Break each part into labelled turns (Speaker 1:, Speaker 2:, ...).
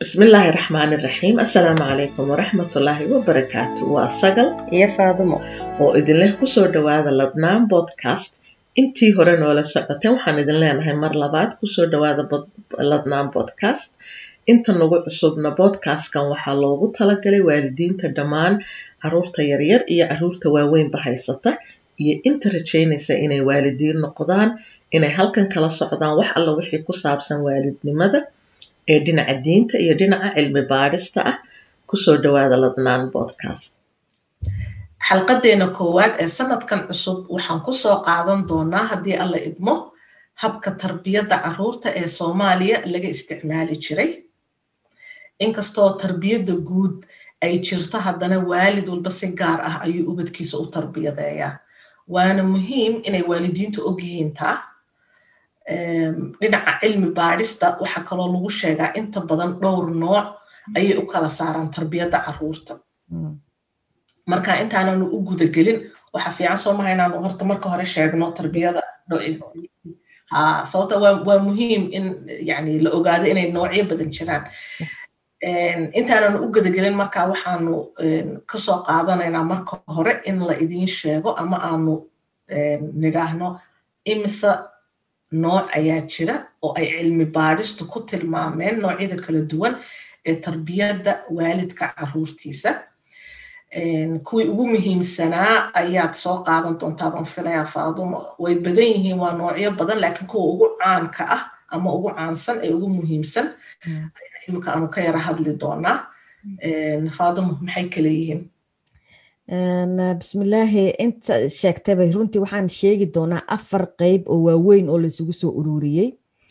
Speaker 1: بسم الله الرحمن الرحيم. السلام عليكم ورحمة الله وبركاته. وأصقل
Speaker 2: يا فاطمة
Speaker 1: وإذن له كسور دواذا لدنان بودكاست. انتي هورن ولا سقطين وحان إذن لنا هاي مرلبات كسور دواذا لدنان بودكاست. انت نوغو عصوبنا بودكاست كان وحالوغو تلقلي والدين تدمان عرورتا يرير إيا عرورتا واوين بحيستا إيا انت رجينيسا إني والدين نقضان إني هالكن كلا سعودان وح الله وحي كسابسان والد نمذا ee dhinaca diinta iyo dhinaca cilmi baadhista ah kusoo dhawaada ladnaan podcast.
Speaker 3: xalqadeena koowaad ee sanadkan cusub waxaan ku soo qaadan doonaa haddii alla idmo habka tarbiyadda carruurta ee Soomaaliya laga isticmaali jiray. inkastoo tarbiyadda guud ay jirto haddana waalid walba si gaar ah ayuu ubadkiisa u tarbiyadeeyaa. waana muhiim inay waalidiintu ogyihiin taa. dhinaca cilmi baadhista waxaa kaloo lagu sheegaa inta badan dhowr nooc ayay u kala saaraan tarbiyadda carruurta. marka intaananu u gudagelin waxa fiican soo maha inaanu horta marka hore sheegno tarbiyada sababta waa muhiim in yani la ogaado inay noocyo badan jiraan. intaananu u gudagelin marka waxaanu kasoo qaadanaynaa marka hore in la idiin sheego ama aanu nidhaahno imisa nooc ayaa jira oo ay cilmi baadhistu ku tilmaameen noocyada kala duwan ee tarbiyadda waalidka carruurtiisa. kuwii ugu muhiimsanaa ayaad soo qaadan doontaa baan filayaa Faadumo. way badan yihiin, waa noocyo badan, laakiin kuwa ugu caanka ah ama ugu caansan ee ugu muhiimsan ayaa imika aanu ka yara hadli doonaa. Faadumo, maxay kala yihiin?
Speaker 2: bismillaahi, inta sheegtay runtii waxaan sheegi doonaa 4 qayb oo waaweyn oo la isugu soo ururiyey.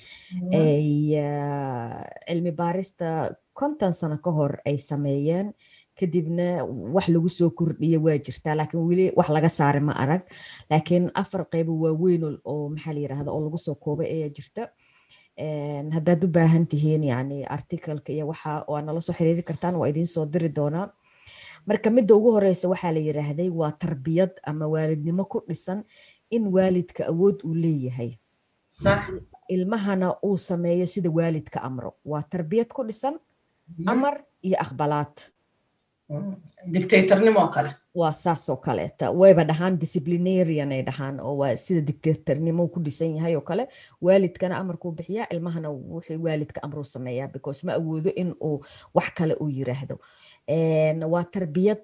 Speaker 2: cilmi baarista 50 sano ka hor ay sameeyeen, kadibna wax lagu soo kordhiyay waa jirtaa, laakiin weli wax laga saaray ma arag. laakiin 4 qayb oo waaweyn oo maxaa la yiraahdaa oo lagu soo koobay ayaa jirta. haddaad u baahan tihiin yani article-ka iyo waxa oo nala soo xiriiri kartaan, waa idiin soo diri doonaa. marka midda ugu horeysa waxaa la yiraahday waa tarbiyad ama waalidnimo ku dhisan in waalidka awood uu leeyahay, ilmahana uu sameeyo sida waalidka amro. waa tarbiyad ku dhisan amar iyo aqbalaad.
Speaker 3: dictatornimo kale
Speaker 2: waa saas oo kaleeta, wayba dhahaan disciplinarian ay dhahaan, oo waa sida dictatornimo ku dhisan yahay oo kale. waalidkana amarkuu bixiyaa, ilmahana wuxuu waalidka amruu sameeyaa, because ma awoodo in uu wax kale uu yiraahdo. waa tarbiyad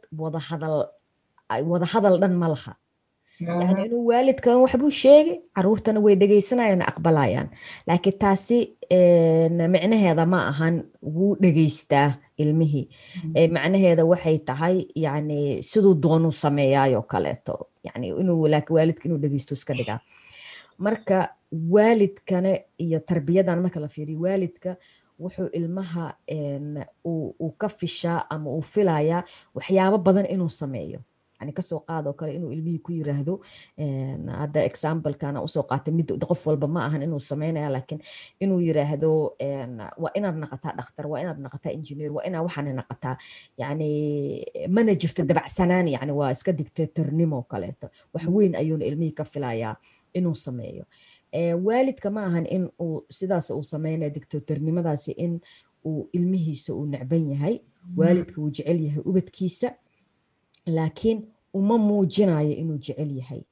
Speaker 2: wada hadal dhan ma laha. yani inuu waalidkan waxbuu sheegay, carruurtana way dhegaysanayaan, aqbalayaan. laakiin taasi micnaheeda ma ahan wuu dhegaystaa ilmihii. macnaheeda waxay tahay yani siduu doonuu sameeyaayo kaleeto, yani inuu waalidka inuu dhegaysto iska dhigaa. marka waalidkana iyo tarbiyadan marka la fiiriyo, waalidka wuxuu ilmaha uu ka fishaa ama uu filayaa waxyaabo badan inuu sameeyo. yani kasoo qaadoo kale inuu ilmihii ku yiraahdo, hadda example-kana usoo qaatay, mid qof walba ma ahan inuu sameynaya, laakiin inuu yiraahdo waa inaad naqataa dhakhtar, waa inaad naqataa engineer, waa inaad waxaana naqataa. yani mana jirto dabacsanaan, yani waa iska dictatornimo kaleeto. wax weyn ayuuna ilmihii ka filayaa inuu sameeyo. waalidka ma ahan in uu sidaas uu sameynaya dictatornimadaasi in uu ilmihiisa uu necban yahay. waalidka uu jecel yahay ubadkiisa, laakiin uma muujinayo inuu jecel yahay.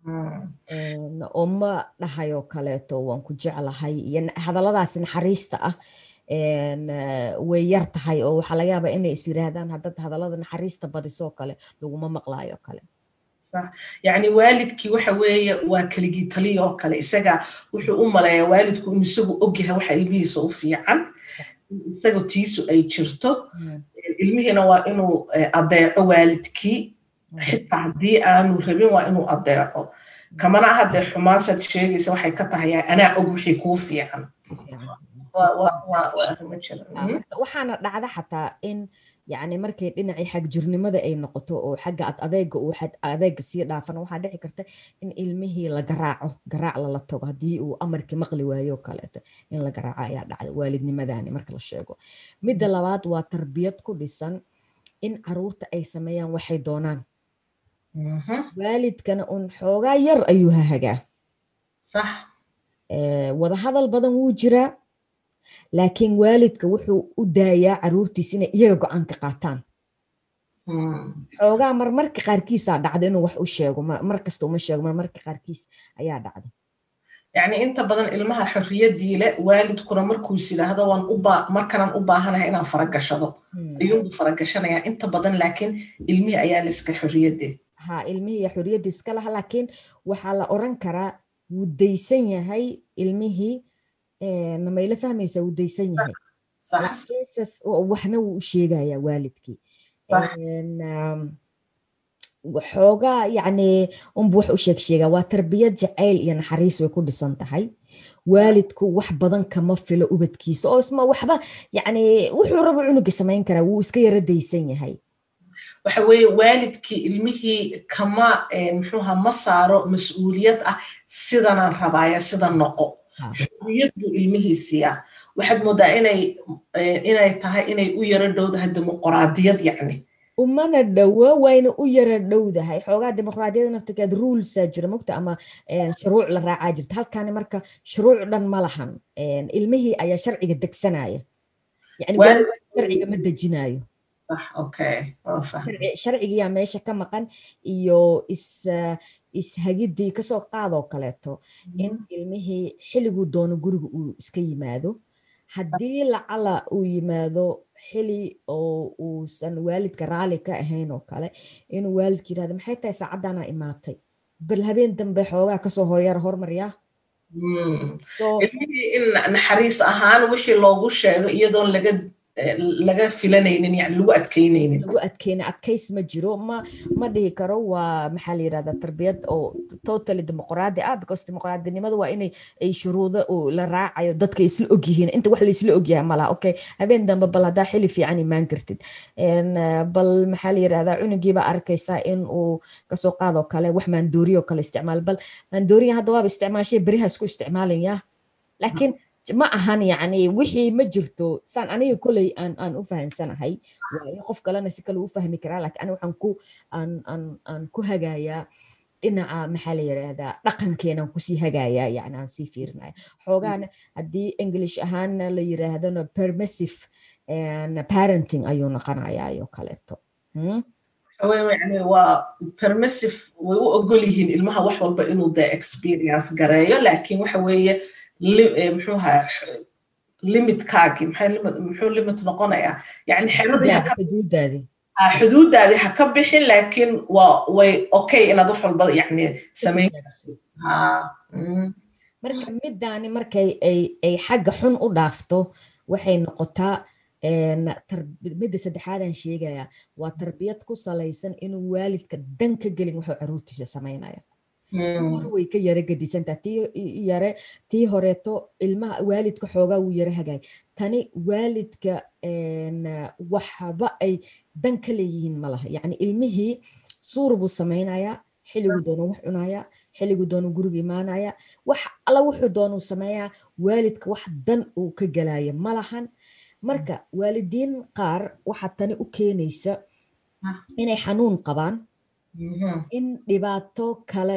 Speaker 2: oo ma dhahayo kaleeto waan ku jeclahay, iyo hadalladaas naxariista ah way yar tahay, oo waxaa laga yaabaa inay is yiraahdaan haddaad hadallada naxariista badisoo kale laguma maqlaayo kale.
Speaker 3: يعني waalidkii waxa weeye waa kaligii taliyo oo kale. isaga wuxuu u maleeyaa waalidku inuu isagu ogyahay waxa ilmihiisa u fiican, isaga tiisu ay jirto. ilmihiina waa inuu adeeco waalidkii, xitaa haddii aanu rabin waa inuu adeeco. kamana hadee xumaansad sheegaysa waxay ka tahay anaa og wixii kuu fiican.
Speaker 2: waxaana dhacda xataa in يعني markay dhinacii xagjirnimada ay noqoto oo xagga adeega sii dhaafan, waxaa dhici karta in ilmihii la garaac lala tago haddii uu amarkii maqli waayo kaleeto, in la garaaco ayaa dhacda waalidnimadani marka la sheego. midda labaad waa tarbiyad ku dhisan in carruurta ay sameeyaan waxay doonaan. waalidkana un xoogaa yar ayuu hahagaa.
Speaker 3: sax.
Speaker 2: wada hadal badan wuu jiraa, laakiin waalidka wuxuu u daayaa caruurtiisa inay iyaga go'aan ka qaataan. xoogaa marmarka qaarkiisaa dhacda inuu wax u sheego, mar kasta uma sheego, marmarka qaarkiis ayaa dhacda.
Speaker 3: يعني inta badan ilmaha xorriyadii leh waalidkuna markuu is yiraahdo markaan u baahanahay inaan faragashado ayuu faragashanaya inta badan, laakiin ilmihi ayaa liska xorriyadii
Speaker 2: ilmihi xorriyadii iska laha, laakiin waxaa la oran karaa wuu daysan yahay ilmihii, namayla fahmaysaa, wuu daysan yahay, waxna wuu u sheegayaa waalidkii. xoogaa yani unbu wax u sheegaa, waa tarbiyad jacayl iyo naxariis way ku dhisan tahay. waalidku wax badan kama filo ubadkiisa oo isma waxba yani wuxuu rabo cunuga samayn karaa, wuu iska yara daysan yahay.
Speaker 3: waxa weeye waalidkii ilmihii kama muxuuha ma saaro mas-uuliyad ah sidanaan rabaaya sida noqo, xorriyad buu ilmihii siiyaa. waxaad moodaa inay tahay inay u yara dhowdahay dimuqraadiyad, yani
Speaker 2: umana dhowo, wayna u yara dhowdahay. xoogaa dimuqraadiyada naftirkeed ruulsaa jira mogta, ama shuruuc la raacaa jirta. halkaani marka shuruuc dhan ma lahan, ilmihii ayaa sharciga degsanaya, yani sharciga ma dejinayo. sharcigiyaa meesha ka maqan, iyo ishagidii kasoo qaadoo kaleeto in ilmihii xilliguu doono guriga uu iska yimaado. haddii lacala uu yimaado xili oo uusan waalidka raali ka ahayn oo kale, inuu waalidka yirahdo maxay tahay saacaddaana imaatay, bal habeen dambe xoogaa kasoo hooyar hormaryaa.
Speaker 3: ilmihii in naxariis ahaan wixii loogu sheego iyadoon laga filanaynin, yani lagu adkaynaynin,
Speaker 2: adkays ma jiro, ma dhihi karo waa maxaa la yirahdaa tarbiyad oo totally dimuqraadi ah, because dimuqraadinimada waa inay ay shuruudo la raacayo, dadka isla ogyihiin. inta wax la isla ogyahay malaha, okay habeen dambe bal haddaa xili fiican imaan kartid, bal maxaa la yirahdaa cunugiiba arkaysaa in uu kasoo qaadoo kale wax maandooriyo kale isticmaal, bal maandooriya hadda waaba isticmaashay beriha isku isticmaalaya, laakiin ma ahan yani wixii ma jirto saan aniga koley aan u fahansanahay, waayo qof kalena si kale u fahmi karaa, laakiin aniga waxaan aan ku hagayaa dhinaca maxaa la yiraahdaa dhaqankeenan kusii hagayaa, yani aan sii fiirinaya. xoogaana haddii English ahaana la yiraahdana permissive parenting ayuu noqonayaa iyo kaleeto.
Speaker 3: يعني waa permissive, way u ogol yihiin ilmaha wax walba inuu experience gareeyo, laakiin waxa weeye muxuuha limitkaagi muxuu limit noqonayaa, yani xuduudaadii ha ka bixin, laakiin way okay inaad wax walba yani samayn.
Speaker 2: marka midaani markay ay xagga xun u dhaafto waxay noqotaa midda saddexaadaan sheegaya waa tarbiyad ku salaysan inuu waalidka dan ka gelin wuxuu caruurtiisa samaynaya. way ka yara gadisantaa tii horeeto ilmaha waalidka xoogaa wuu yara hagaay, tani waalidka waxba ay dan ka leeyihiin malaha, yani ilmihii suur buu samaynayaa, xilliguu doonu wax cunayaa, xilliguu doonu guriga imaanaya, wax alla wuxuu doonu sameeyaa, waalidka wax dan uu ka gelaya malahan. marka waalidiin qaar waxaa tani u keenaysa inay xanuun qabaan, in dhibaato kale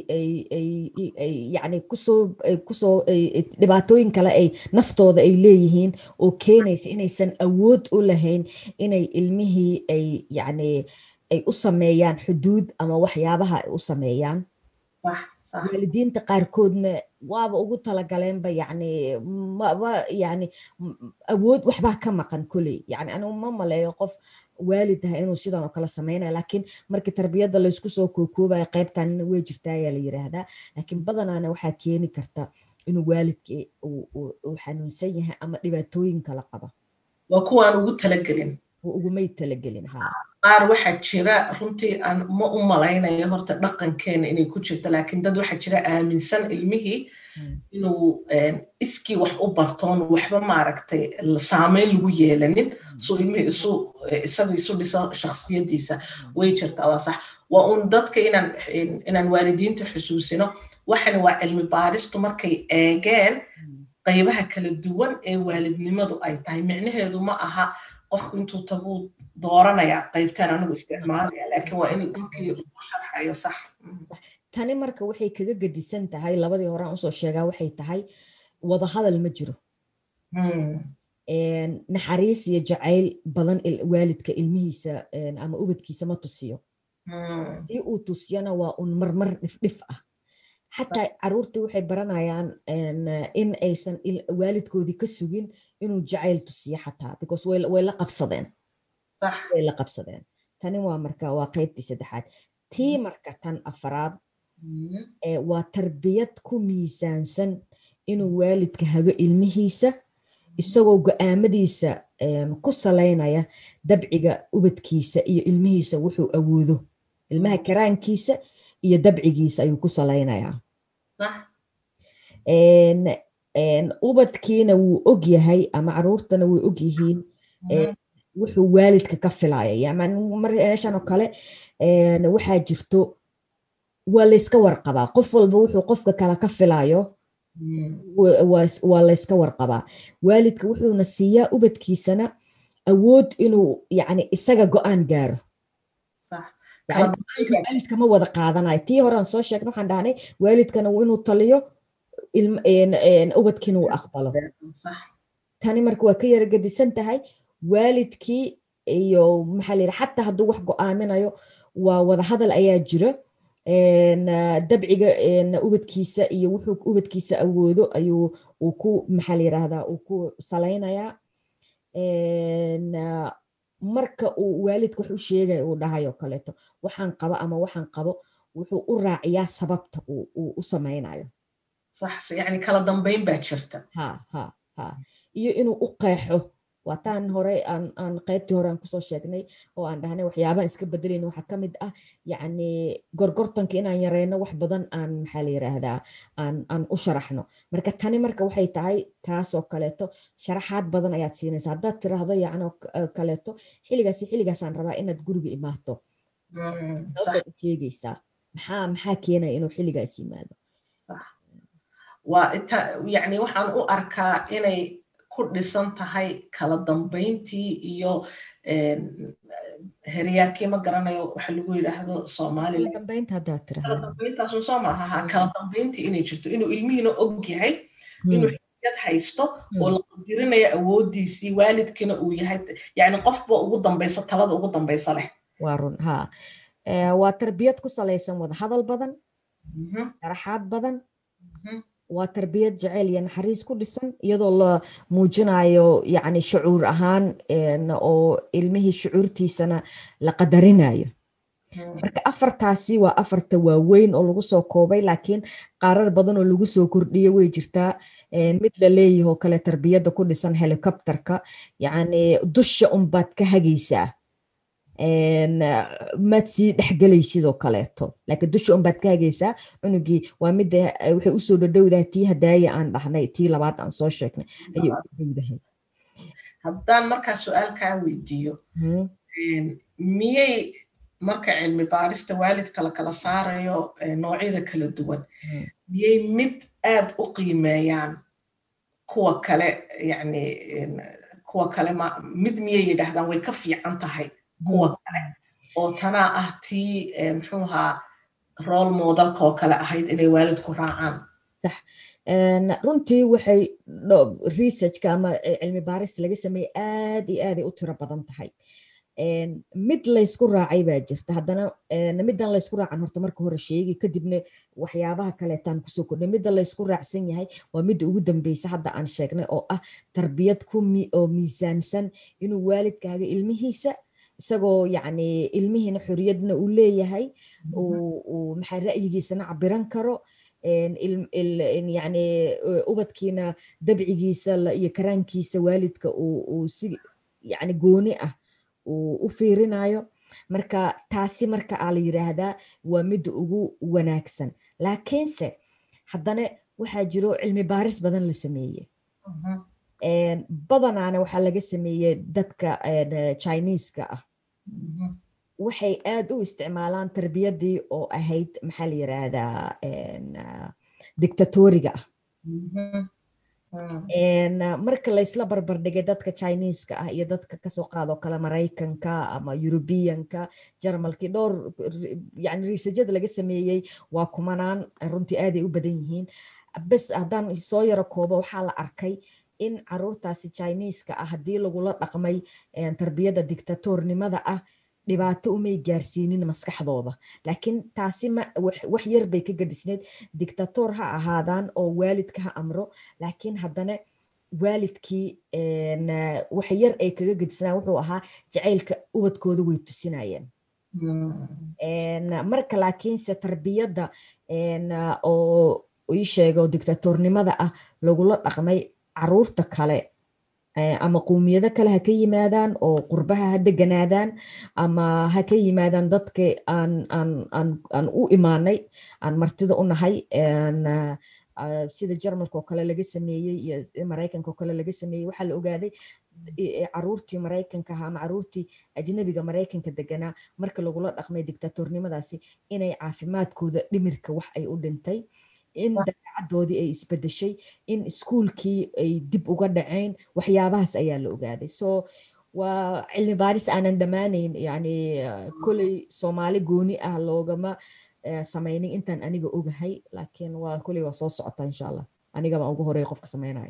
Speaker 2: yani kusoo dhibaatooyin kale ay naftooda ay leeyihiin oo keenaysa inaysan awood u lahayn inay ilmihii ay yani ay u sameeyaan xuduud ama waxyaabaha ay u sameeyaan. waalidiinta qaarkoodna waaba ugu talagaleenba yani yani awood waxbaa ka maqan koley, yani anigu ma maleeyo qof waalid ah inuu sidan oo kale sameynaya, laakiin markii tarbiyadda laysku soo koobaya qaybtan way jirtaa ayaa la yiraahdaa, laakiin badanaana waxaa keeni karta inuu waalidkii uu xanuunsan yahay ama dhibaatooyin kala qaba,
Speaker 3: waa kuwaan ugu talagelin,
Speaker 2: ugumay talagelin.
Speaker 3: qaar waxaa jira runtii aan ma u malaynayo horta dhaqankeena inay ku jirto, laakiin dad waxaa jira aaminsan ilmihii inuu iskii wax u bartoon waxba maaragtay saameyn lagu yeelanin, soo ilmihii isagu isu dhiso shakhsiyadiisa. way jirtaa, waa sax. waa un dadka inaan waalidiinta xusuusino, waxani waa cilmi baaristu markay eegeen qaybaha kala duwan ee waalidnimadu ay tahay. micnaheedu ma aha qofku intuu taguu dooranaya qaybtaan anigu isticmaalaya, laakiin waa in dadkii lagu sharxayo. sax.
Speaker 2: tani marka waxay kaga gadisan tahay labadii hore aan usoo sheegaa, waxay tahay wada hadal ma jiro. naxariis iyo jacayl badan waalidka ilmihiisa ama ubadkiisa ma tusiyo hadii uu tusiyana waa un marmar dhifdhif ah xataa caruurtii waxay baranayaan in aysan waalidkoodii ka sugin inuu jacayl tusiyo xataa because way la qabsadeen tani waa marka waa qaybtii saddexaad tii marka tan afaraad waa tarbiyad ku miisaansan inuu waalidka hago ilmihiisa isagoo go'aamadiisa ku salaynaya dabciga ubadkiisa iyo ilmihiisa wuxuu awoodo ilmaha karaankiisa iyo dabcigiisa ayuu ku salaynayaa ubadkiina wuu og yahay ama caruurtana way og yihiin wuxuu waalidka ka filaya yani meeshan oo kale waxaa jirto waa layska warqabaa qof walba wuxuu qofka kale ka filayo waa layska warqabaa waalidka wuxuuna siiyaa ubadkiisana awood inuu yani isaga go'aan gaaro waalidka ma wada qaadanayo tii horean soo sheegna waxaan dhahnay waalidkana inuu taliyo ubadkiina uu aqbalo tani marka waa ka yara gedisan tahay waalidkii iyo maxaa la yidhi xataa hadduu wax go'aaminayo waa wada hadal ayaa jira dabciga ubadkiisa iyo wuxuu ubadkiisa awoodo ayuu uu ku maxaa la yiraahdaa uu ku salaynayaa marka uu waalidka wax u sheegayo uu dhahayo kaleeto waxaan qabo ama waxaan qabo wuxuu u raaciyaa sababta uu u samaynayo
Speaker 3: sax yani kala dambeyn baa jirta
Speaker 2: iyo inuu u qeexo waataan hore aan qaybtii hore aan kusoo sheegnay oo aan dhahnay waxyaabaha iska bedelayna waxaa ka mid ah yacni gorgortanka inaan yareyno wax badan aan maxaa la yiraahdaa aan u sharaxno marka tani marka waxay tahay taasoo kaleeto sharaxaad badan ayaad siinaysa haddaad tiraahdo yacni kaleeto xilligaasaan rabaa inaad guriga imaato sababtaad u sheegaysaa maxaa keenaya inuu xilligaas yimaado
Speaker 3: yani waxaan u arkaa inay ku dhisan tahay kala dambeyntii iyo heryaarkii ma garanayo waxa lagu yidhaahdo soomaalidambeyntaas soo maaha kala dambeyntii inay jirto inuu ilmihiina og yahay inuu xiyad haysto oo la qadirinayo awoodiisii waalidkiina uu yahay yani qofba ugu dambaysa talada ugu dambaysa leh
Speaker 2: waa run waa tarbiyad ku salaysan wada hadal badan sharaxaad badan waa tarbiyad jacayl iyo naxariis ku dhisan iyadoo la muujinayo yani shucuur ahaan oo ilmihii shucuurtiisana la qadarinayo marka afartaasi waa afarta waaweyn oo lagu soo koobay laakiin qaarar badan oo lagu soo kordhiye way jirtaa mid la leeyahoo kale tarbiyadda ku dhisan helicopterka yani dusha unbaad ka hagaysaa maad sii dhexgelaysidoo kaleeto laakiin dusha unbaad ka hagaysaa cunugii waa midda waxay usoo dhadhowdahay tii hadaaya aan dhahnay tii labaad aan soo sheegnay ayay u dhadhowdahay
Speaker 3: haddaan markaa su-aal kaa weydiiyo miyay marka cilmi baarista waalidka la kala saarayo noocyada kala duwan miyay mid aad u qiimeeyaan kuwa kale yani kuwa kale mid miyay yidhaahdaan way ka fiican tahay kuwa kale oo tanaa ah tii muxuu ahaa role modelka oo kale ahayd inay waalidku raacaan
Speaker 2: sax runtii waxay researchka ama cilmi baarista laga sameeyey aad iyo aaday u tiro badan tahay mid laysku raacay baa jirta haddana middan laysku raacan horta marka hore sheegi kadibna waxyaabaha kaleetaan kusoo kordhay midda laysku raacsan yahay waa midda ugu dambeysa hadda aan sheegnay oo ah tarbiyad oo miisaansan inuu waalidkaaga ilmihiisa isagoo yani ilmihiina xoriyadna uu leeyahay uu maxaa ra'yigiisana cabiran karo yani ubadkiina dabcigiisa iyo karaankiisa waalidka uu si yani gooni ah u fiirinayo marka taasi marka aa la yiraahdaa waa midda ugu wanaagsan laakiinse haddana waxaa jiro cilmi baaris badan la sameeye badanaana waxaa laga sameeyey dadka Chinese-ka ah waxay aad u isticmaalaan tarbiyadii oo ahayd maxaa la yiraahdaa dictatoriga ah marka laysla barbardhigay dadka Chinese-ka ah iyo dadka kasoo qaado kale Maraykanka ama European-ka Jarmalki dhowr yani researchada laga sameeyey waa kumanaan runtii aaday u badan yihiin bas haddaan soo yaro koobo waxaa la arkay in caruurtaasi Chinese-ka ah haddii lagula dhaqmay tarbiyada dictatornimada ah dhibaato umay gaarsiinin maskaxdooda laakiin taasi wax yar bay ka gadisneed dictator ha ahaadaan oo waalidka ha amro laakiin haddana waalidkii wax yar ay kaga gadisnaan wuxuu ahaa jacaylka ubadkooda way tusinayeen marka laakiinse tarbiyadda oo ii sheego dictatornimada ah lagula dhaqmay caruurta kale ama qowmiyado kale ha ka yimaadaan oo qurbaha ha deganaadaan ama ha ka yimaadaan dadka aan u imaanay aan martida u nahay sida Jarmalka oo kale laga sameeyey iyo Mareykanka oo kale laga sameeyey waxaa la ogaaday caruurtii Mareykanka ama caruurtii ajnabiga Mareykanka deganaa marka lagula dhaqmay dictatornimadaasi inay caafimaadkooda dhimirka wax ay u dhintay in dabeecadoodii ay isbedeshay in iskuulkii ay dib uga dhaceen waxyaabahaas ayaa la ogaaday so waa cilmi baaris aanan dhammaanayn yani kuley Soomaali gooni ah loogama samaynin intaan aniga ogahay laakiin waa kuley waa soo socota insha Allah aniga baan ugu horeey qofka samaynayo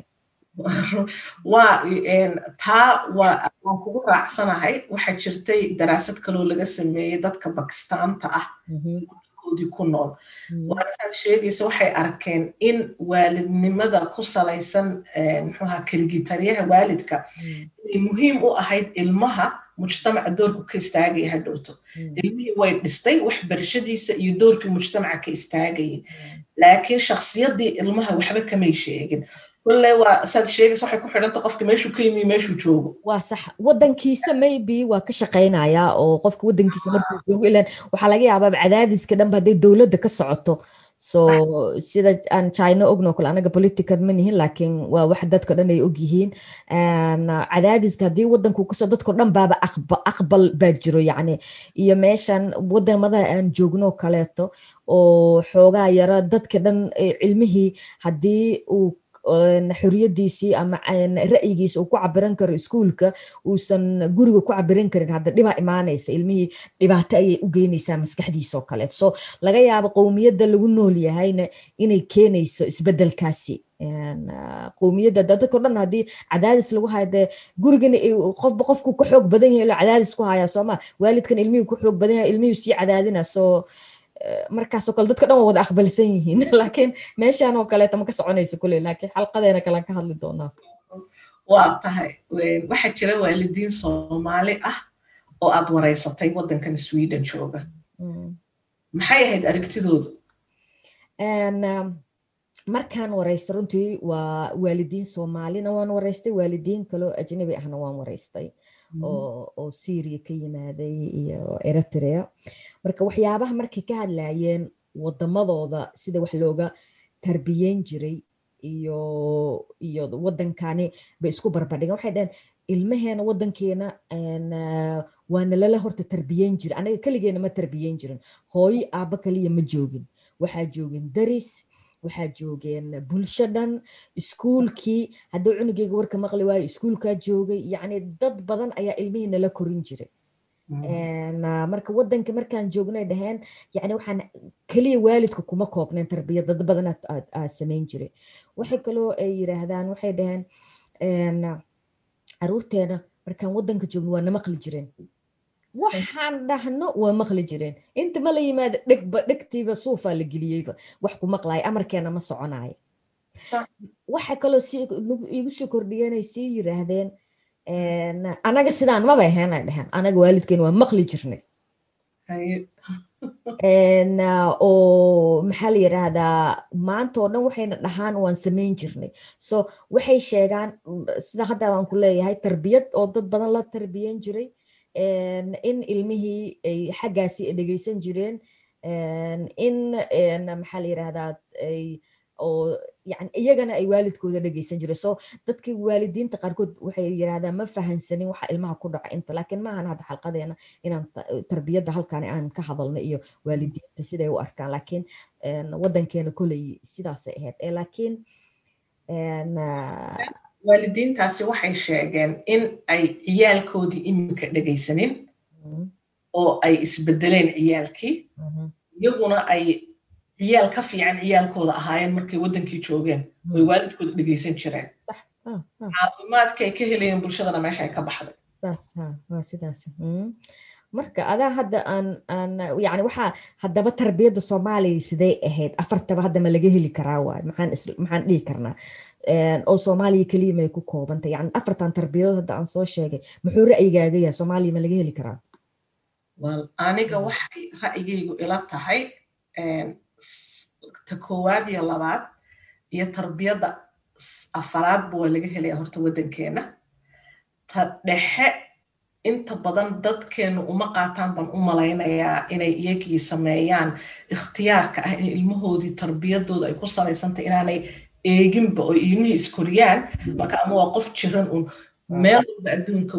Speaker 3: taa waan kugu raacsanahay waxaa jirtay daraasad kaloo laga sameeyey dadka Bakistaanta ah waddankoodii ku nool waana saad sheegaysa waxay arkeen in waalidnimada ku salaysan muxuuha keligitariyaha waalidka inay muhiim u ahayd ilmaha mujtamaca doorku ka istaagaya hadhowto ilmihii way dhistay waxbarashadiisa iyo doorkii mujtamaca ka istaagayay laakiin shakhsiyaddii ilmaha waxba kamay sheegin kulle waa saad sheegaysa waxay ku xidhanta qofka meeshuu ka yimi meeshuu joogo
Speaker 2: waa sax waddankiisa maybe waa ka shaqaynayaa oo qofka waddankiisa markuu joogo ilaan waxaa laga yaabaa cadaadiska dhanba hadday dowladda ka socoto so sida aan China ogno kale anaga political ma nihin laakiin waa wax dadka dhan ay og yihiin cadaadiska haddii waddanku kasoo dadka dhan baaba aqbal baa jiro yani iyo meeshan wadamada aan joogno kaleeto oo xoogaa yara dadka dhan cilmihii haddii uu xoriyadiisii ama ra'yigiisa uu ku cabiran karo iskuulka uusan guriga ku cabiran karin hadda dhibaa imaanaysa ilmihii dhibaato ayay u geynaysaa maskaxdiisa oo kale so laga yaabo qowmiyadda lagu nool yahayna inay keenayso isbedelkaasi qowmiyadda dadka dhan haddii cadaadis lagu hayo dee gurigana qofba qofku ka xoog badan yahay ilo cadaadis ku haya sooma waalidkan ilmihii ku xoog badan yahay ilmihii sii cadaadina so markaas oo kale dadka dhan waa wada aqbalsan yihiin laakiin meeshaan oo kaleeta ma ka soconayso kuley laakiin xalqadeena kale ka hadli doonaa
Speaker 3: waa tahay waxaa jira waalidiin Soomaali ah oo aad wareysatay waddankan Sweden jooga maxay ahayd aragtidoodu
Speaker 2: markaan wareystay runtii waa waalidiin Soomaalina waan wareystay waalidiin kaloo ajnabi ahna waan wareystay oo Syria ka yimaaday iyo Eritrea marka waxyaabaha markay ka hadlayeen wadamadooda sida wax looga tarbiyeyn jiray iyo wadankani bay isku barbardhigan waxay dhaheen ilmaheena wadankeena waana lala horta tarbiyeyn jiray anaga kaligeena ma tarbiyeyn jirin hooyo aabba kaliya ma joogin waxaa joogin daris waxaa joogeen bulsho dhan iskuulkii hadduu cunugeyga warka maqli waayo iskuulkaa joogay yacni dad badan ayaa ilmihii nala korin jiray marka waddanka markaan joognay dhaheen yacni waxaan keliya waalidka kuma koobneen tarbiyad dad badan aad samayn jiray waxay kaloo ay yiraahdaan waxay dhaheen caruurteena markaan waddanka joogno waa na maqli jireen waxaan dhahno waa maqli jireen inta ma la yimaado dhegtiiba suufaa la geliyeyba wax ku maqlaaya amarkeena ma soconaayo waxa kaloo igu soo kordhiyeenay sii yiraahdeen anaga sidaan maba ahayn ay dhaheen anaga waalidkeena waa maqli jirnay oo maxaa la yiraahdaa maanta oo dhan waxayna dhahaan waan samayn jirnay so waxay sheegaan sida hadda aan ku leeyahay tarbiyad oo dad badan la tarbiyan jiray in ilmihii ay xaggaasi dhegaysan jireen in maxaa la yiraahdaa oo yani iyagana ay waalidkooda dhegaysan jireen so dadkii waalidiinta qaarkood waxay yiraahdaan ma fahansanin waxa ilmaha ku dhaca inta laakiin maahan hadda xalqadeena inaan tarbiyadda halkaan aan ka hadalno iyo waalidiinta siday u arkaan laakiin waddankeena koley sidaasay ahayd laakiin
Speaker 3: waalidiintaasi waxay sheegeen in ay ciyaalkoodii iminka dhegaysanin oo ay isbedeleen ciyaalkii iyaguna ay ciyaal ka fiican ciyaalkooda ahaayeen markay waddankii joogeen way waalidkooda dhegaysan jireen caafimaadka ay ka helayeen bulshadana meesha ay ka baxday
Speaker 2: saas waa sidaas marka adaa hadda aan yani waxaa haddaba tarbiyadda Soomaaliya sidee ahayd afartaba hadda ma laga heli karaa waay maxaan dhihi karnaa oo Soomaaliya kaliya may ku koobantay yani afartan tarbiyadood hadda aan soo sheegay muxuu ra'yigaaga yahay Soomaaliya ma laga heli karaa
Speaker 3: aniga waxay ra'yigaygu ila tahay ta koowaad iyo labaad iyo tarbiyadda afaraadba waa laga helaya horta waddankeena ta dhexe inta badan dadkeenu uma qaataan baan u malaynayaa inay iyagii sameeyaan ikhtiyaarka ah in ilmahoodii tarbiyadooda ay ku salaysantay inaanay eeginba oo ilmihii iskoriyaan marka ama waa qof jiran un meel walba adduunka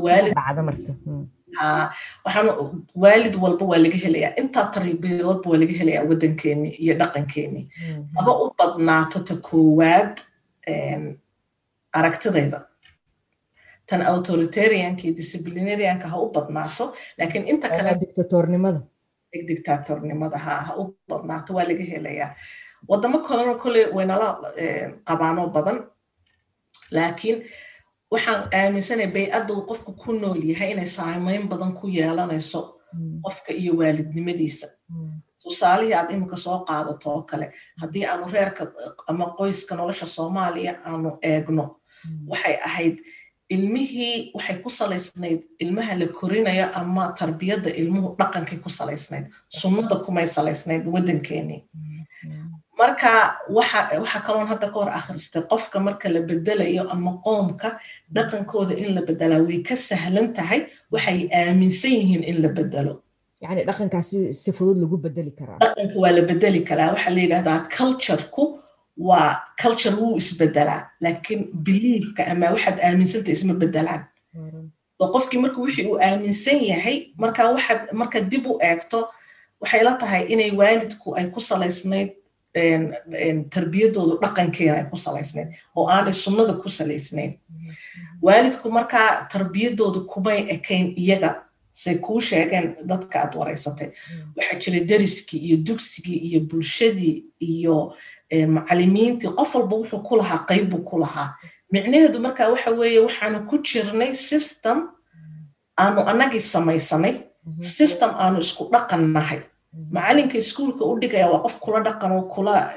Speaker 3: waalid walba waa laga helayaa intaa tarbiyadoodba waa laga helayaa waddankeeni iyo dhaqankeeni haba u badnaato ta koowaad aragtidayda tan authoritarianka iyo disciplinarianka ha u badnaato laakiin inta kale dictatornimada ha u badnaato waa laga helayaa wadamo kalena kole waynala qabaano badan laakiin waxaan aaminsanay bay'adda uu qofku ku nool yahay inay saameyn badan ku yeelanayso qofka iyo waalidnimadiisa tusaalihii aad imika soo qaadato oo kale haddii aanu reerka ama qoyska nolosha Soomaaliya aanu eegno waxay ahayd ilmihii waxay ku salaysnayd ilmaha la korinayo ama tarbiyadda ilmuhu dhaqankay ku salaysnayd sunnada kumay salaysnayd waddankeeni marka waxa kaloon hadda ka hor akhristay qofka marka la bedelayo ama qoomka dhaqankooda in la bedelaa way ka sahlan tahay waxay aaminsan yihiin in la bedelo
Speaker 2: yani dhaqankaasi si fudud lagu bedeli karaa
Speaker 3: dhaqanka waa la bedeli karaa waxa la yiraahdaa culture-ku waa culture wuu isbedelaa laakiin beliefka ama waxaad aaminsanta isma bedelaan oo qofkii marka wixii uu aaminsan yahay marka dib u eegto waxay la tahay inay waalidku ay ku salaysnayd tarbiyadoodu dhaqankeena ay ku salaysnayd oo aanay sunnada ku salaysnayn waalidku markaa tarbiyadoodu kumay ekayn iyaga say kuu sheegeen dadka aad waraysatay waxaa jiray deriskii iyo dugsigii iyo bulshadii iyo macallimiintii qof walba wuxuu ku lahaa qayb buu ku lahaa micnaheedu markaa waxa weeye waxaanu ku jirnay system aanu annagii samaysanay system aanu isku dhaqan nahay macalinka iskuulka u dhigaya waa qof kula dhaqan oo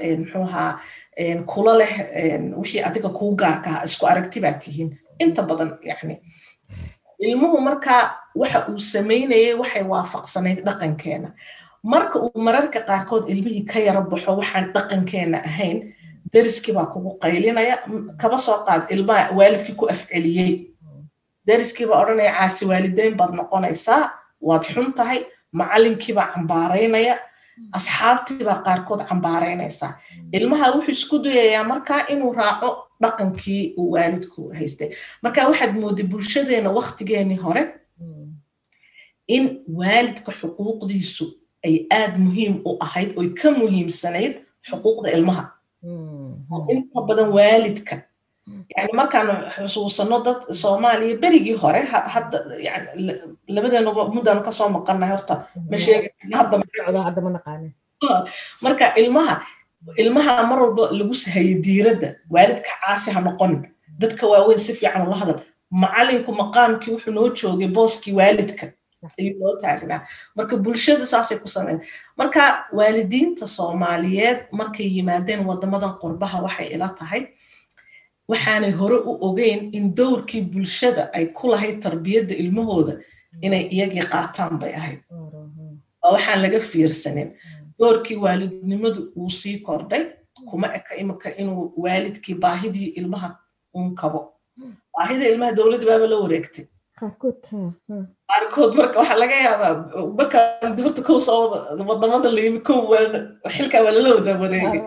Speaker 3: kula leh wixii adiga kuu gaarka isku aragti baa tihiin inta badan yani ilmuhu markaa waxa uu samaynayay waxay waafaqsanayd dhaqankeena marka uu mararka qaarkood ilmihii ka yara baxo waxaan dhaqankeena ahayn deriskii baa kugu qaylinaya kaba soo qaad ilmaha waalidkii ku afceliyey deriskii baa odhanaya caasi waalideyn baad noqonaysaa waad xun tahay macallinkii baa cambaaraynaya asxaabtii baa qaarkood cambaaraynaysaa ilmaha wuxuu isku dayayaa markaa inuu raaco dhaqankii uu waalidku haystay marka waxaad mooday bulshadeena waqtigeenii hore in waalidka xuquuqdiisu ay aad muhiim u ahayd oy ka muhiimsanayd xuquuqda ilmaha oo inta badan waalidka yani markaan xusuusano dad Soomaaliya berigii hore hadda yani labadeenaba muddaan ka soo maqannay horta ma sheegin hadda ma naqaanay marka ilmaha mar walba lagu sahayo diiradda waalidka caasi ha noqon dadka waaweyn si fiican ula hadal macallinku maqaamkii wuxuu noo joogay booskii waalidka ayuu noo taagnaa marka bulshada saasay ku sameeyeen marka waalidiinta Soomaaliyeed markay yimaadeen wadamadan qurbaha waxay ila tahay waxaanay hore u ogeyn in dowrkii bulshada ay ku lahayd tarbiyadda ilmahooda inay iyagii qaataan bay ahayd oo waxaan laga fiirsanin doorkii waalidnimadu uu sii kordhay kuma eka imika inuu waalidkii baahidii ilmaha un kabo baahida ilmaha dowladda baaba la wareegtay qaarkood marka waxaa laga yaabaa markaan horta kow soo wadamada la yimi kow xilkaa waa lala wada wareegay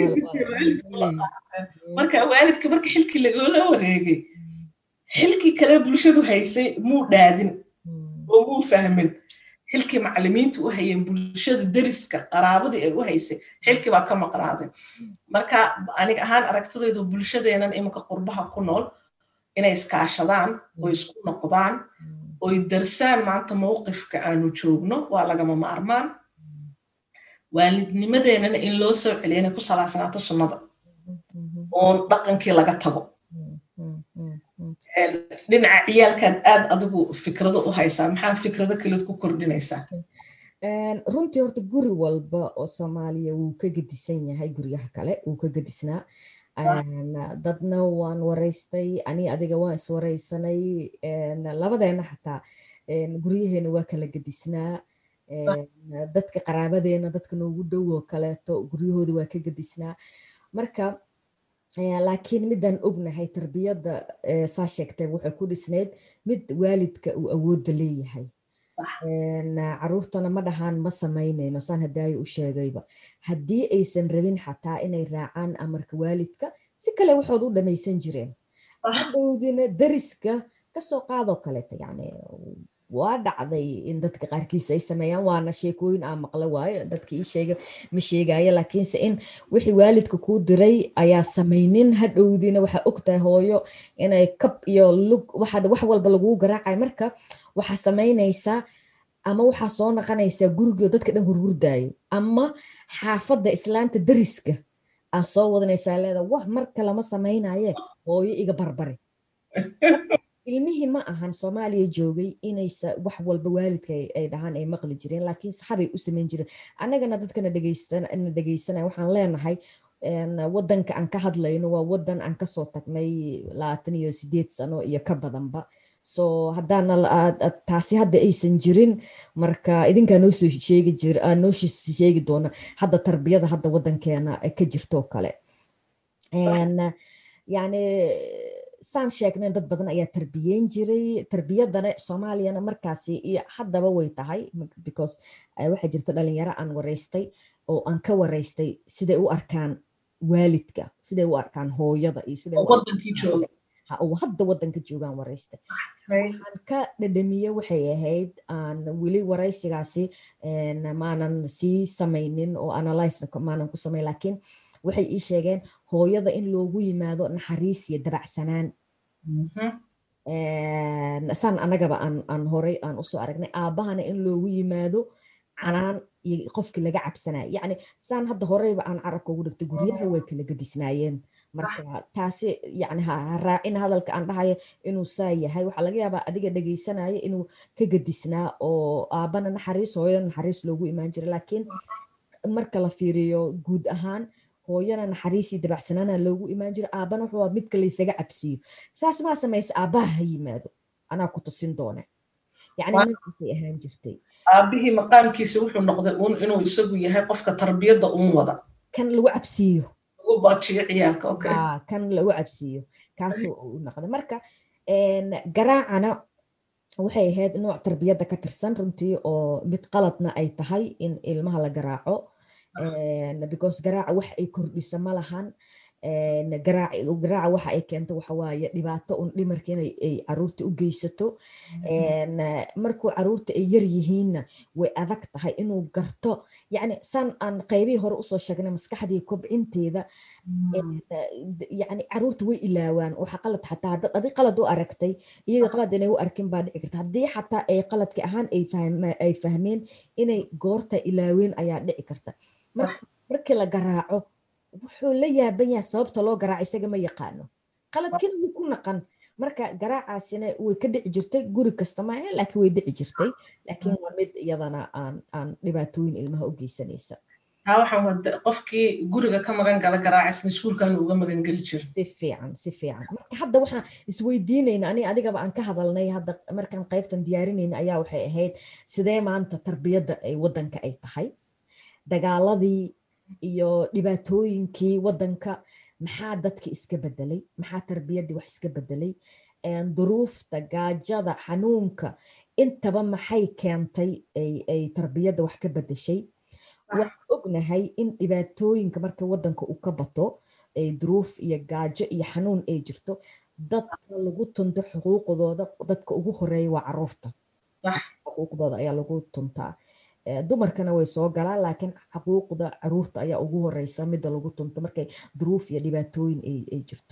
Speaker 3: marka waalidka marka xilkii lagala wareegay xilkii kale bulshadu haysay muu dhaadin oo muu fahmin xilkii macallimiintu u hayeen bulshada deriska qaraabadii ay u haysay xilkii baa ka maqnaaday marka aniga ahaan aragtidaydu bulshadeenan iminka qurbaha ku nool inay iskaashadaan oo isku noqdaan oo darsaan maanta mowqifka aanu joogno waa lagama maarmaan waalidnimadeenana in loo soo celiyo inay ku salaasanaato sunnada oon dhaqankii laga tago dhinaca ciyaalkaad aad adigu fikrado u haysaa maxaa fikrado kaleed ku kordhinaysaa
Speaker 2: runtii horta guri walba oo Soomaaliya wuu ka gedisan yahay guryaha kale wuu ka gedisnaa dadna waan waraystay ani adiga waan iswaraysanay labadeena xataa guryaheena waa kala gedisnaa dadka qaraabadeena dadka noogu dhow oo kaleeto guryahooda waa ka gedisnaa marka laakiin midaan ognahay tarbiyadda saa sheegtay waxay ku dhisneyd mid waalidka uu awoodda leeyahay caruurtana ma dhahaan ma samaynayno saan hadaayo u sheegayba haddii aysan rabin xataa inay raacaan amarka waalidka si kale waxood u dhamaysan jireen hadhowdina dariska kasoo qaadoo kaleeta yani waa dhacday in dadka qaarkiis ay sameeyaan waana sheekooyin aan maqla waayo dadka ii sheega ma sheegaayo laakiinse in wixii waalidka kuu diray ayaa samaynin hadhowdina waxaa ogtahay hooyo inay kab iyo lug wax walba laguu garaacay marka waxaa samaynaysaa ama waxaa soo naqanaysaa gurigoo dadka dhan hurhurdaayo ama xaafadda islaanta dariska aa soo wadanaysaa leeda wah marka lama samaynaye hooyo iga barbare ilmihii ma ahan Soomaaliya joogay inaysa wax walba waalidka ay dhahaan ay maqli jireen laakiin saxabay u samayn jireen annagana dadkana dhageysanay waxaan leenahay wadanka aan ka hadlayno waa wadan aan kasoo tagnay 28 sano iyo ka badanba so haddaana taasi hadda aysan jirin marka idinkaa noo soo sheegi doona hadda tarbiyada hadda wadankeena ka jirto kale yani saan sheegnay dad badan ayaa tarbiyeyn jiray tarbiyadana Soomaaliyana markaasi iyo haddaba way tahay because waxaa jirta dhalinyaro aan waraystay oo aan ka waraystay siday u arkaan waalidka siday u arkaan hooyada iyo siday
Speaker 3: wadankii jooga
Speaker 2: oo hadda wadanka joogaan waraystay waxaan ka dhadhamiyey waxay ahayd aan weli waraysigaasi maanan sii samaynin oo analyse maanan ku samayn laakiin waxay ii sheegeen hooyada in loogu yimaado naxariis iyo dabacsanaan saan annagaba aan horey aan usoo aragnay aabahana in loogu yimaado canaan iyo qofkii laga cabsanaya yacni saan hadda horeyba aan carabka ugu dhigtay guryaha way kala gedisnaayeen marka taasi yacni ha raacin hadalka aan dhahayo inuu saa yahay waxaa laga yaabaa adiga dhegeysanaya inuu ka gedisnaa oo aabana naxariis hooyada naxariis loogu imaan jiray laakiin marka la fiiriyo guud ahaan hooyana naxariis iyo dabacsanaana loogu imaan jiro aabana wuxuu midka laysaga cabsiyo saas maa samaysa aabaha ha yimaado anaa ku tusin doone yacni markaasay ahaan jirtay
Speaker 3: aabihii maqaamkiisa wuxuu noqday inuu isagu yahay qofka tarbiyadda wada
Speaker 2: kan lagu cabsiiyo
Speaker 3: lagu baajiyo ciyaalka okay
Speaker 2: kan lagu cabsiiyo kaasuu u noqday marka garaacana waxay ahayd nooc tarbiyadda ka tirsan runtii oo mid qaladna ay tahay in ilmaha la garaaco because garaaca wax ay kordhisa ma lahan garaaca waxa ay keento waxa waaye dhibaato un dhimarka inay caruurta u geysato markuu caruurta ay yar yihiinna way adag tahay inuu garto yacni san aan qaybihii hore usoo sheegnay maskaxdii kobcinteeda yacni caruurta way ilaawaan waxa qalad xataa haddad adi qalad u aragtay iyaga qalad inay u arkin baa dhici karta haddii xataa ay qaladka ahaan ay fahmeen inay goorta ilaaween ayaa dhici karta markii la garaaco wuxuu la yaaban yahay sababta loo garaaco isaga ma yaqaano qaladkina wuu ku naqan marka garaacaasina way ka dhici jirtay guri kasta ma ahayn laakiin way dhici jirtay laakiin waa mid iyadana aan dhibaatooyin ilmaha u geysanaysa
Speaker 3: waxaan qofkii guriga ka magan gala garaacis iskuulkan uga magan geli jiro
Speaker 2: si fiican marka hadda waxaan isweydiinayna adigaba aan ka hadalnay hadda markaan qaybtan diyaarinayna ayaa waxay ahayd sidee maanta tarbiyadda ay wadanka ay tahay dagaaladii iyo dhibaatooyinkii wadanka maxaa dadka iska bedelay maxaa tarbiyaddii wax iska bedelay duruufta gaajada xanuunka intaba maxay keentay ay tarbiyadda wax ka bedeshay waxaan ognahay in dhibaatooyinka marka wadanka uu ka bato duruuf iyo gaajo iyo xanuun ay jirto dadka lagu tunto xuquuqdooda dadka ugu horeeya waa caruurta xuquuqdooda ayaa lagu tuntaa dumarkana way soo galaan laakiin xuquuqda caruurta ayaa ugu horeysa midda lagu tunto markay duruuf iyo dhibaatooyin ay jirto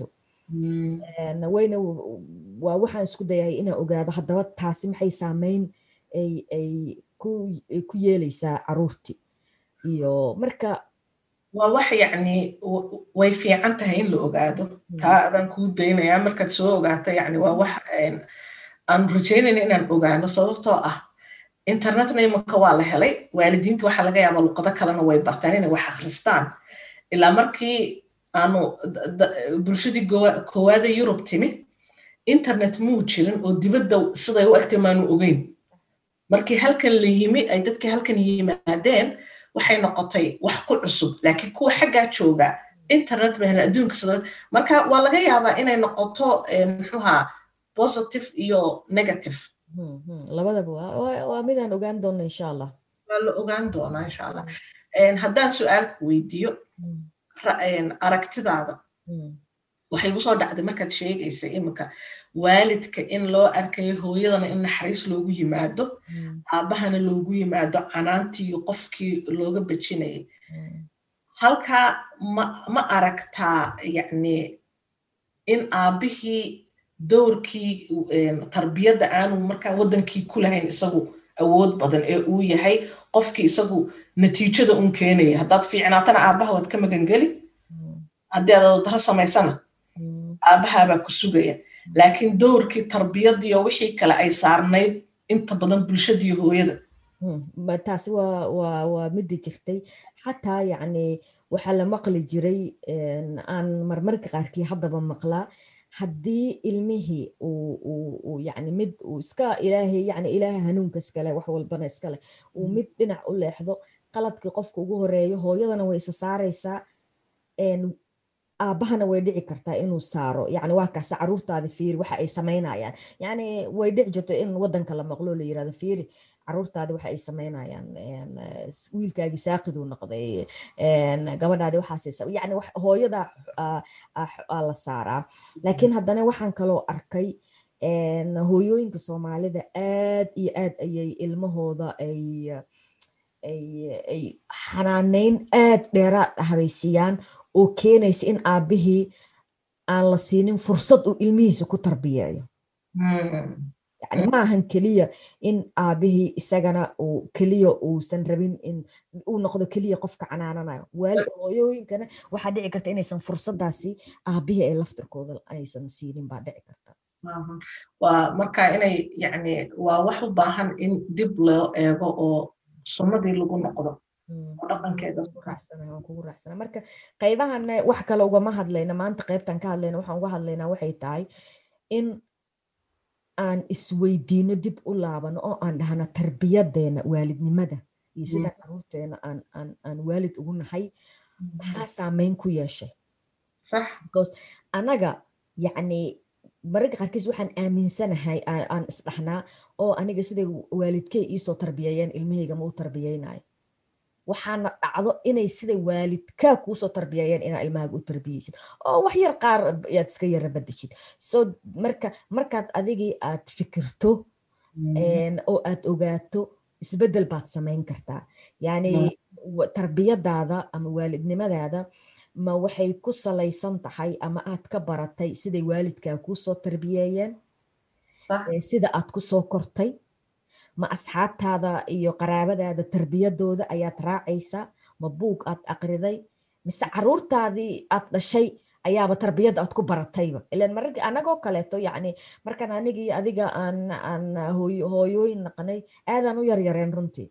Speaker 2: wayna waa waxaan isku dayay inaan ogaado haddaba taasi maxay saameyn ay ku yeelaysaa caruurtii iyo marka
Speaker 3: waa wax yacni way fiican tahay in la ogaado taa adan kuu daynayaa markaad soo ogaato yacni waa wax aan rajaynayna inaan ogaano sababtoo ah internetna imanka waa la helay waalidiinta waxaa laga yaabaa luqado kalena way bartaan inay wax akhristaan ilaa markii aanu bulshadii koowaada Yurub timi internet muu jirin oo dibadda siday u egtay maanu ogeyn markii halkan la yimi ay dadkii halkan yimaadeen waxay noqotay wax ku cusub laakiin kuwa xaggaa jooga internet baa adduunka sidoo marka waa laga yaabaa inay noqoto muxuuha positive iyo negative
Speaker 2: labadaba waa midaan ogaan doona insha Allah
Speaker 3: waa la ogaan doonaa insha Allah haddaan su'aal ku weydiiyo aragtidaada waxay ugu soo dhacday markaad sheegaysay iminka waalidka in loo arkayo hooyadana in naxariis loogu yimaado aabahana loogu yimaado canaantii qofkii looga bajinayay halkaa ma aragtaa yacni in aabihii doorkii tarbiyadda aanu markaa waddankii ku lahayn isagu awood badan ee uu yahay qofkii isagu natiijada un keenaya haddaad fiicnaatana aabaha waad ka magangeli haddii aad daro samaysana aabahaabaa ku sugaya laakiin doorkii tarbiyadiyo wixii kale ay saarnayd inta badan bulshadii hooyada
Speaker 2: taasi waa midi jirtay xataa yacni waxaa la maqli jiray aan marmarka qaarkii haddaba maqlaa haddii ilmihii uu yacni mid uu iska ilaahay yacni ilaaha hanuunka iskale wax walbana iskale uu mid dhinac u leexdo qaladkii qofka ugu horeeyo hooyadana way isa saaraysaa aabahana way dhici kartaa inuu saaro yacni waa kaas caruurtaada fiiri waxa ay samaynayaan yacni way dhici jirto in waddanka la maqlo la yiraahdo fiiri caruurtaada waxa ay samaynayaan wiilkaagii saaqiduu noqday gabadhaadi waxaas yacni hooyada la saaraa laakiin haddana waxaan kaloo arkay hooyooyinka Soomaalida aad iyo aad ayay ilmahooda ay xanaaneyn aad dheeraad habaysiiyaan oo keenaysa in aabihii aan la siinin fursad uu ilmihiisa ku tarbiyeeyo yani ma ahan keliya in aabihii isagana uu keliya uusan rabin in uu noqdo keliya qofka canaananayo hooyooyinkana waxaa dhici karta inaysan fursadaasi aabihii ay laftirkooda aysan siinin baa dhici karta
Speaker 3: waa marka inay yani waa wax u baahan in dib loo eego oo sunnadii lagu noqdo dhaqankeeda
Speaker 2: kugu raacsana marka qaybahan wax kale ugama hadlayna maanta qaybtan ka hadlayna waxaan uga hadlaynaa waxay tahay in aan isweydiino dib u laabano oo aan dhahno tarbiyadeena waalidnimada iyo sida caruurteena aan waalid ugu nahay maxaa saameyn ku yeeshay
Speaker 3: sax
Speaker 2: because anaga yacni mararka qaarkiis waxaan aaminsanahay aan isdhahnaa oo aniga siday waalidkay iisoo tarbiyeeyeen ilmahayga ma u tarbiyeynayo waxaana dhacdo inay sida waalidkaa kuusoo tarbiyeeyeen inaa ilmahaaga u tarbiyeysid oo wax yar qaar yaad iska yara badashid so markaad adigii aad fikirto oo aad ogaato isbeddel baad samayn kartaa yani tarbiyadaada ama waalidnimadaada ma waxay ku salaysan tahay ama aad ka baratay siday waalidkaa kuusoo tarbiyeeyeen sida aad kusoo kortay ma asxaabtaada iyo qaraabadaada tarbiyadooda ayaad raacaysaa ma buug aad aqriday mise caruurtaadii aad dhashay ayaaba tarbiyadda aad ku baratayba ilaan mararka anagoo kaleeto yacni markaan anigii adiga aan hooyooyin naqanay aadaan u yaryareen runtii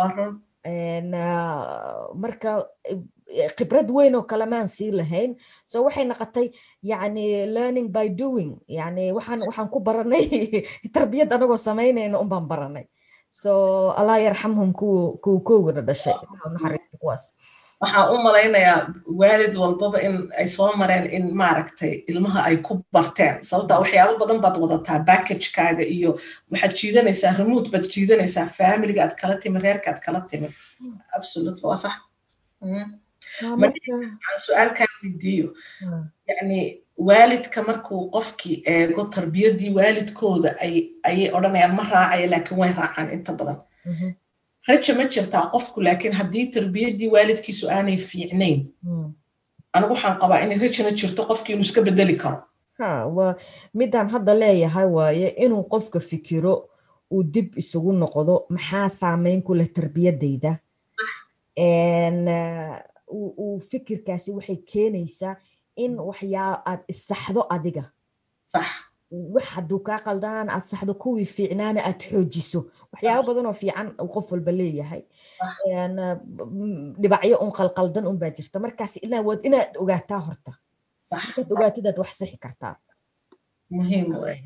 Speaker 2: marka khibrad weyn oo kale maan sii lahayn so waxay noqotay yani learning by doing yani waxaan ku baranay tarbiyad anagoo samaynayna unbaan baranay so allah yarxamhum kuwogana dhashay naxariista kuwaas
Speaker 3: waxaan u malaynayaa waalid walbaba in ay soo mareen in maaragtay ilmaha ay ku barteen sababta waxyaabo badan baad wadataa packagekaaga iyo waxaad jiidanaysaa remote baad jiidanaysaa familiga aad kala timi reerka aad kala timi absolutely waa sax waxaan su-aalkaa weydiiyo yani waalidka markuu qofkii eego tarbiyadii waalidkooda ayay odhanayaan ma raacaya laakiin way raacaan inta badan raja ma jirtaa qofku laakiin haddii tarbiyadii waalidkiisu aanay fiicnayn anigu waxaan qabaa inay rajana jirto qofkii inuu iska bedeli karo
Speaker 2: waa midaan hadda leeyahay waaye inuu qofka fikiro uu dib isugu noqdo maxaa saameyn ku leh tarbiyadayda fikirkaasi waxay keenaysaa in waxyaa aad issaxdo adiga
Speaker 3: صح
Speaker 2: wax hadduu kaa qaldanaan aad saxdo kuwii fiicnaana aad xoojiso waxyaabo badan oo fiican qof walba leeyahay dhibacyo un qalqaldan un baa jirta markaas inaad ogaataa horta markaad ogaatidaad wax sixi kartaa
Speaker 3: muhiim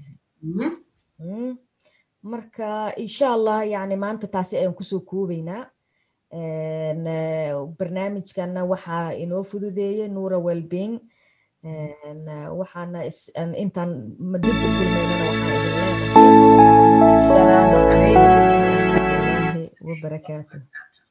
Speaker 2: marka insha allah yani maanta taasi ayaan kusoo koobaynaa barnaamijkana waxaa inoo fududeeyey Noura Wellbeing waxaana intaan dib u kulmaynana waxaan idin leedahay
Speaker 3: السلام عليكم
Speaker 2: ورحمة الله وبركاته